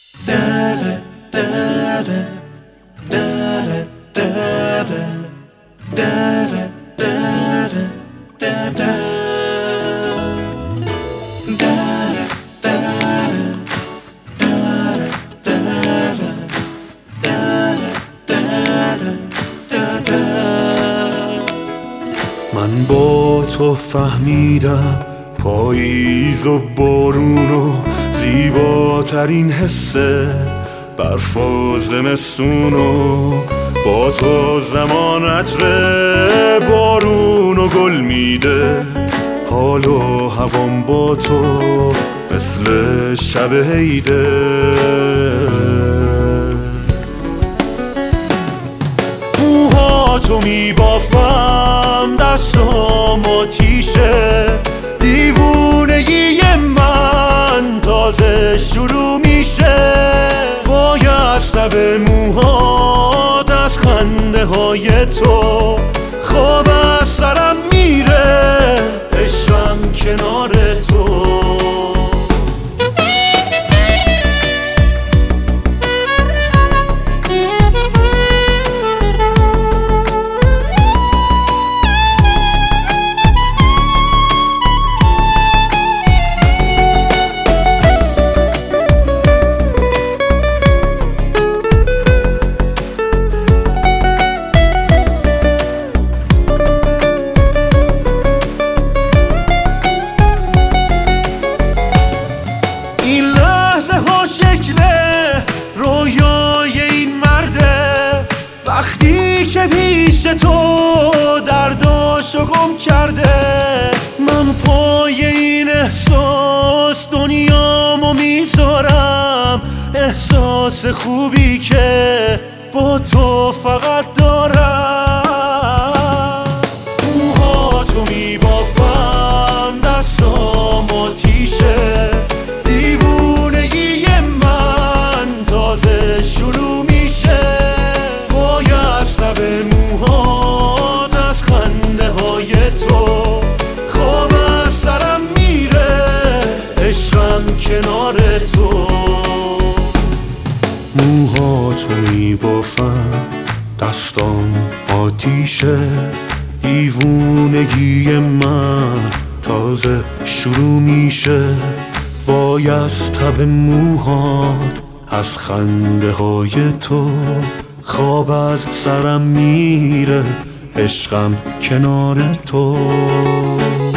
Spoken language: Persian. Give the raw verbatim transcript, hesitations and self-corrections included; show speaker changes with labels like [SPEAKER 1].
[SPEAKER 1] من با تو فهمیدم پاییز و بارون و زیباترین حسه برف و زمستون و با تو زمان عطر بارون و گل میده. حال و هوام با تو مثل شب عیده. موهاتو میبافم دستام آتیشه، دیوونگی من تازه شروع میشه. وای از تب موهات، از خنده های تو خواب از سرم میره، عشقم کنار تو. رویای این مرده وقتی که پیش تو درداشو گم کرده. من پای این احساس دنیامو میذارم، احساس خوبی که با تو فقط دارم. موهاتو میبافم دستام آتیشه، شروع میشه. وای از تب موهات، از خنده های تو خواب از سرم میره، عشقم کنار تو. موهاتو میبافم دستام آتیشه، دیوونگی من تازه شروع میشه. وای از تب موهات، از خنده های تو خواب از سرم میره، عشقم کنار تو.